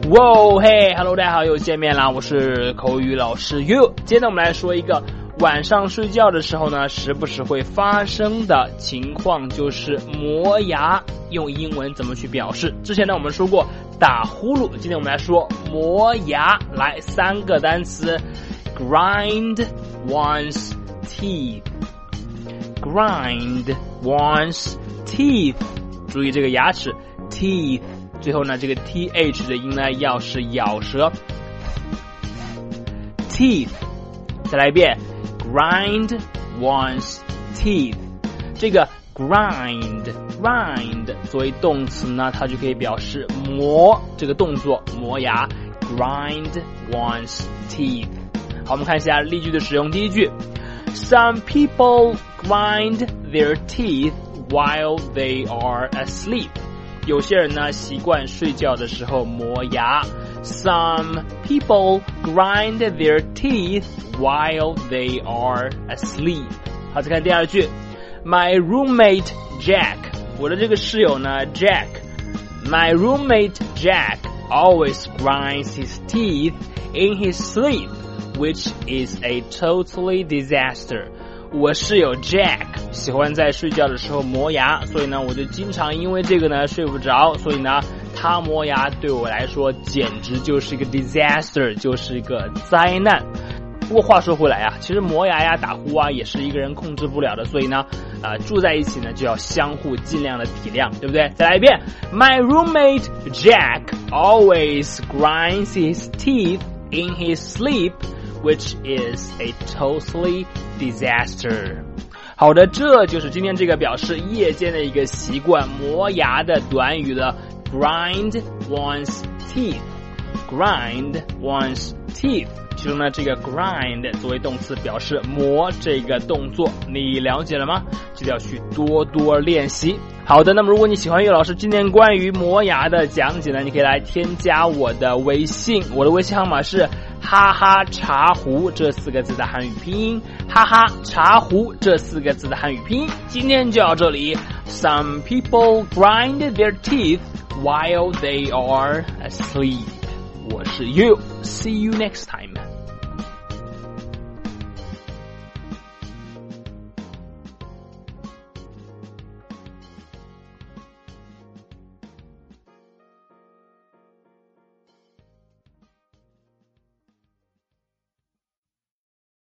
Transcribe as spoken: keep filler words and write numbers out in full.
哇嘿 ，Hello， 大家好，又见面啦！我是口语老师 You。今天呢，我们来说一个晚上睡觉的时候呢，时不时会发生的情况，就是磨牙。用英文怎么去表示？之前呢，我们说过打呼噜，今天我们来说磨牙。来，三个单词 ：grind one's teeth。grind one's teeth。注意这个牙齿 teeth。最后呢，这个 th 的音呢要是咬舌 teeth。 再来一遍 grind one's teeth。 这个 grind grind 作为动词呢，它就可以表示磨这个动作，磨牙 grind one's teeth。 好，我们看一下例句的使用。第一句 Some people grind their teeth while they are asleep。有些人呢习惯睡觉的时候磨牙。Some people grind their teeth while they are asleep。 好，再看第二句 My roommate Jack。 我的这个室友呢 Jack。 My roommate Jack always grinds his teeth in his sleep, which is a totally disaster。我室友 Jack 喜欢在睡觉的时候磨牙，所以呢我就经常因为这个呢睡不着，所以呢他磨牙对我来说简直就是一个 disaster， 就是一个灾难。不过话说回来啊，其实磨牙呀打呼啊也是一个人控制不了的，所以呢呃住在一起呢就要相互尽量的体谅，对不对？再来一遍 My roommate Jack always grinds his teeth in his sleep,which is a totally disaster。 好的，这就是今天这个表示夜间的一个习惯磨牙的短语了 grind one's teeth。 grind one's teeth， 其中呢这个 grind 作为动词表示磨这个动作，你了解了吗？记得要去多多练习。好的，那么如果你喜欢岳老师今天关于磨牙的讲解呢，你可以来添加我的微信，我的微信号码是哈哈茶壶这四个字的汉语拼音，哈哈茶壶这四个字的汉语拼音。今天就到这里。 Some people grind their teeth while they are asleep。 我是 You， See you next time。